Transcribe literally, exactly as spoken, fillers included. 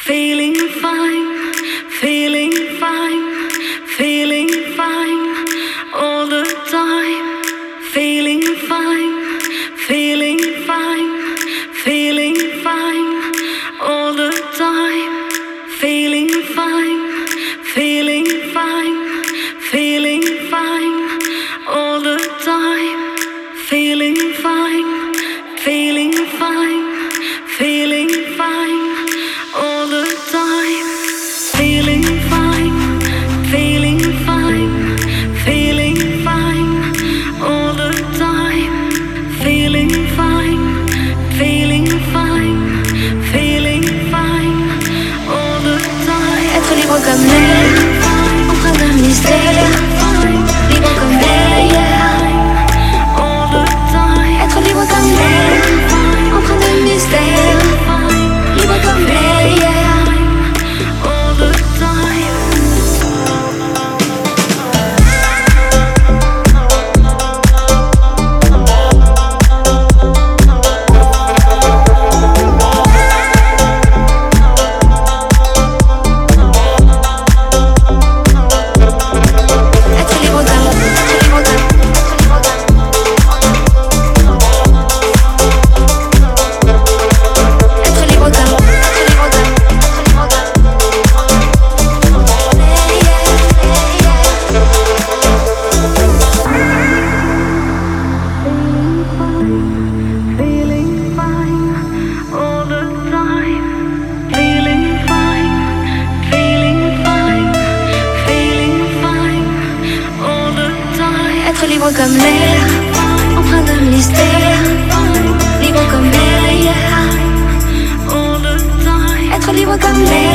Feeling fine, feeling fine, feeling fine all the time. Feeling fine, feeling fine, feeling fine all the time. Feeling fine, feeling fine, feeling fine all the time. Feeling fine, feeling fine, feeling fine all the time. Feeling fine, feeling fine, feeling fine all the time. Feeling fine, feeling fine, feeling fine all the time. Être libre comme l'air, empreint d'un mystère. Libre comme l'air, All the time. être libre comme l'air, empreint d'un mystère. Libre comme l'air. All the time. Être libre comme, être libre comme, être libre comme, être libre comme, être libre comme, yeah, yeah, yeah. Feeling fine all the time. Feeling fine, feeling fine, feeling fine all the time. Être libre comme l'air, empreint d'un mystère. Libre comme l'air, All the time. être libre comme l'air.